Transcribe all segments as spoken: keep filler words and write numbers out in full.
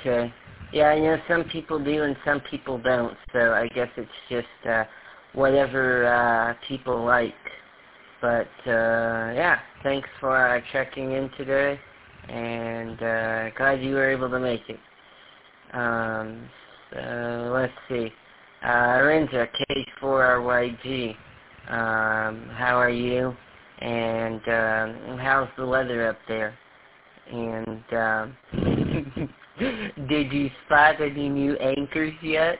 Okay. Yeah, I know some people do and some people don't, so I guess it's just uh, whatever uh, people like. But, uh, yeah, thanks for uh, checking in today, and uh, glad you were able to make it. Um, so, let's see. Uh, Renza, K four R Y G, um, how are you? And um, how's the weather up there? And um, did you spot any new anchors yet?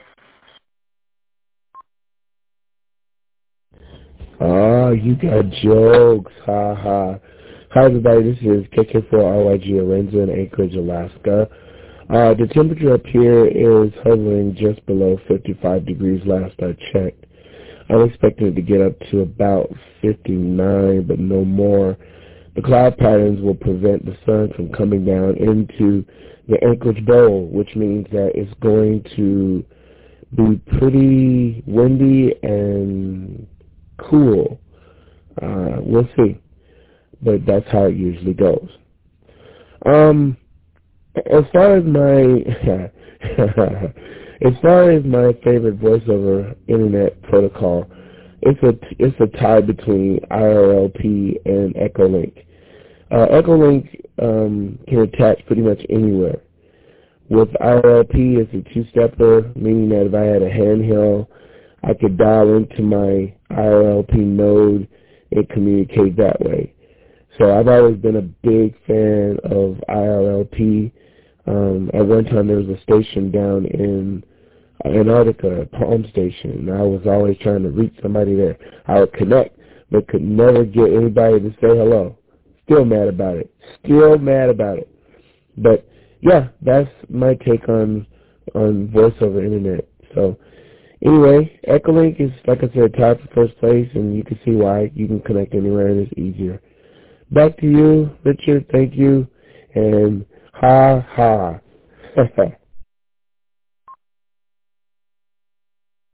Ah, you got jokes. Ha ha. Hi everybody, this is K K four R Y G Arenza in Anchorage, Alaska. Uh, the temperature up here is hovering just below fifty-five degrees last I checked. I'm expecting it to get up to about fifty-nine, but no more. The cloud patterns will prevent the sun from coming down into the Anchorage Bowl, which means that it's going to be pretty windy and cool. Uh, we'll see, but that's how it usually goes. Um, as far as my as far as my favorite voiceover internet protocol, it's a it's a tie between I R L P and Echolink. Uh, Echolink um, can attach pretty much anywhere. With I R L P, it's a two-stepper, meaning that if I had a handheld, I could dial into my I R L P node and communicate that way. So I've always been a big fan of I R L P. Um, at one time, there was a station down in Antarctica, a Palm Station, and I was always trying to reach somebody there. I would connect, but could never get anybody to say hello. Still mad about it. Still mad about it. But yeah, that's my take on on voice over internet. So anyway, Echolink is, like I said, tied for first place, and you can see why. You can connect anywhere, and it's easier. Back to you, Richard. Thank you, and ha ha.